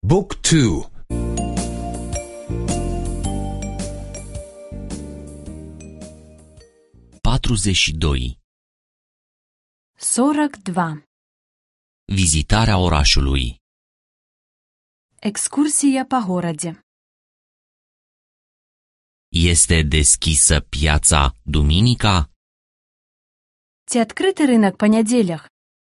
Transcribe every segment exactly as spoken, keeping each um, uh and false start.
Book two. patruzeci și doi. сорок два. Vizitarea orașului. Экскурсия по городе. Este deschisă piața duminica? Ți открытый рынок по неделях?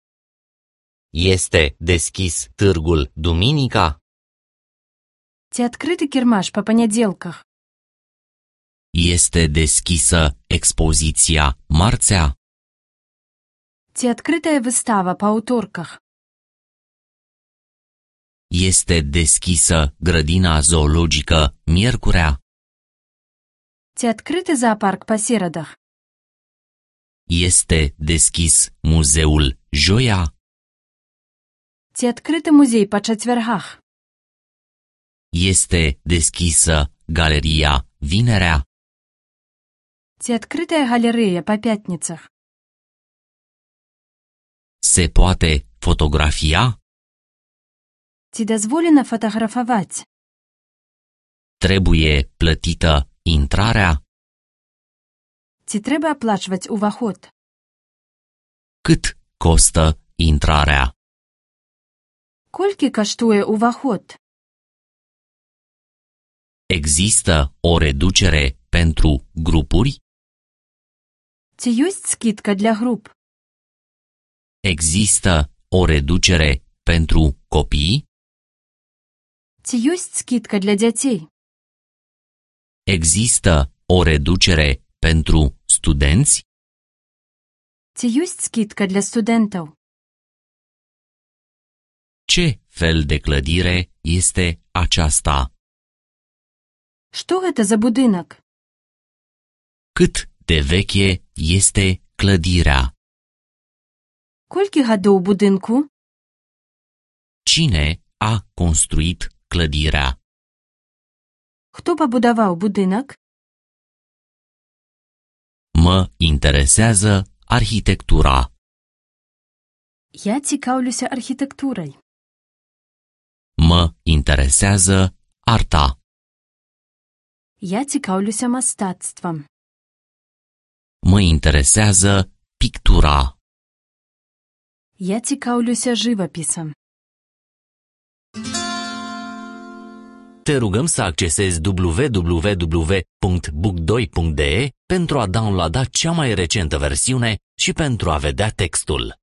Este deschis târgul duminica? Ți открытый кирмаш по понеделках? Este deschisă expoziția marțea? Ți открытая выстава по уторках? Este deschisă grădina zoologică miercurea? Ți открытый зоопарк по середах? Este deschis muzeul joia? Ți открытый музей по четвергах? Este deschisă galeria vinerea? Ți открытая галерея по пятницах? Se poate fotografia? Ți дозволено фотографовать? Trebuie plătită intrarea? Ці трэба аплачваць уваход? Cât costă intrarea? Колькі каштуе уваход? Există o reducere pentru grupuri? Ці ёсць скидка для груп? Există o reducere pentru copii? Ці ёсць скидка для дзяцей? Există o reducere pentru studenți? Ці ёсць скидка для студэнтаў? Ce fel de clădire este aceasta? Што гэта за будынак? Cât de veche este clădirea? Колькі гадоў будынку? Cine a construit clădirea? Хто пабудаваў будынак? Mă interesează arhitectura. Я цікаўлюся архітэктурай. Mă interesează arta. Я цікаўлюся мастацтвам. Mă interesează pictura. Я цікаўлюся жывапісам. Te rugăm să accesezi w w w punct book doi punct d e pentru a downloada cea mai recentă versiune și pentru a vedea textul.